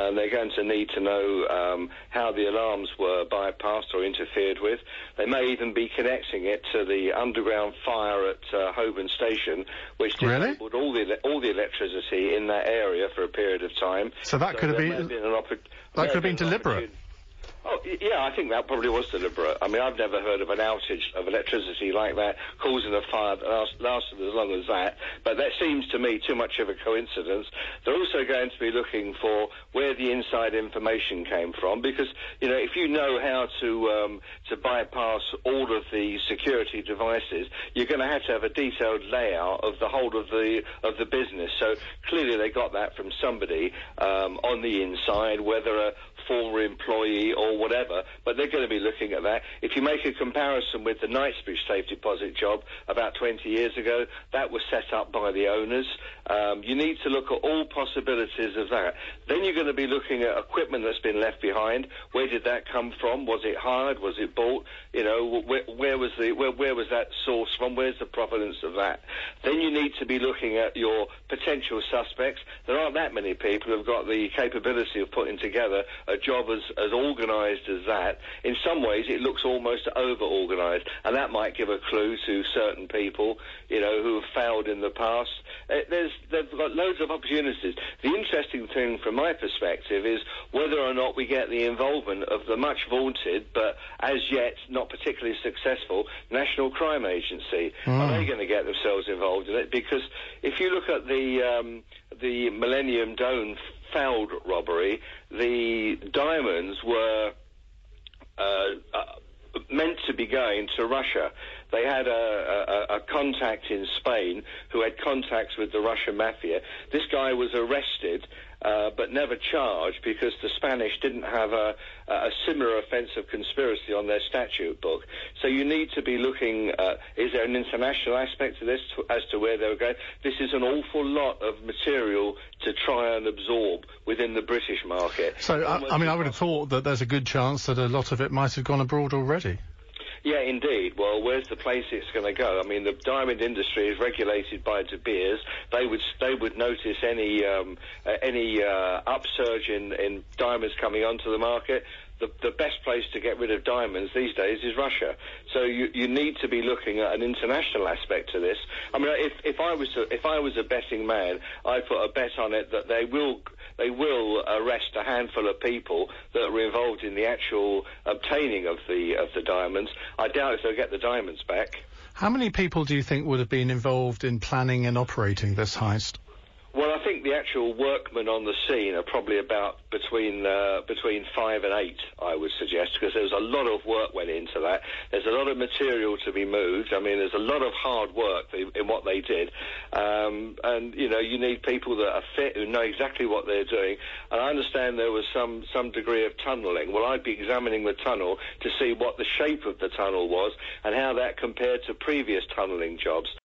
They're going to need to know how the alarms were bypassed or interfered with. They may even be connecting it to the underground fire at Holborn Station, which disabled all the electricity in that area for a period of time. So that could have been deliberate. Oh, yeah, I think that probably was deliberate. I mean, I've never heard of an outage of electricity like that causing a fire that lasted as long as that, but that seems to me too much of a coincidence. They're also going to be looking for where the inside information came from, because, you know, if you know how to bypass all of the security devices, you're going to have a detailed layout of the whole of the business. So clearly they got that from somebody on the inside, whether a former employee or whatever, but they're going to be looking at that. If you make a comparison with the Knightsbridge safe deposit job about 20 years ago, that was set up by the owners. You need to look at all possibilities of that. Then you're going to be looking at equipment that's been left behind. Where did that come from? Was it hired? Was it bought? You know, where was that source from? Where's the provenance of that? Then you need to be looking at your potential suspects. There aren't that many people who've got the capability of putting together a job as organised as that. In some ways, it looks almost over-organised, and that might give a clue to certain people, you know, who have failed in the past. They've got loads of opportunities. The interesting thing from my perspective is whether or not we get the involvement of the much vaunted, but as yet not particularly successful, National Crime Agency. Are they going to get themselves involved in it? Because if you look at the Millennium Dome failed robbery, the diamonds were meant to be going to Russia. They had a contact in Spain who had contacts with the Russian mafia. This guy was arrested but never charged because the Spanish didn't have a similar offence of conspiracy on their statute book. So you need to be looking at, is there an international aspect to this as to where they were going? This is an awful lot of material to try and absorb within the British market. So, I mean, I would have thought that there's a good chance that a lot of it might have gone abroad already. Yeah, indeed. Well, where's the place it's going to go? I mean, the diamond industry is regulated by De Beers. They would notice any upsurge in diamonds coming onto the market. The best place to get rid of diamonds these days is Russia. So you need to be looking at an international aspect to this. I mean, if I was a betting man, I'd put a bet on it that they will arrest a handful of people that were involved in the actual obtaining of the diamonds. I doubt if they'll get the diamonds back. How many people do you think would have been involved in planning and operating this heist? Well, I think the actual workmen on the scene are probably about between 5 and 8, I would suggest, because there's a lot of work went into that. There's a lot of material to be moved. I mean, there's a lot of hard work in what they did. And, you know, you need people that are fit, who know exactly what they're doing. And I understand there was some degree of tunnelling. Well, I'd be examining the tunnel to see what the shape of the tunnel was and how that compared to previous tunnelling jobs.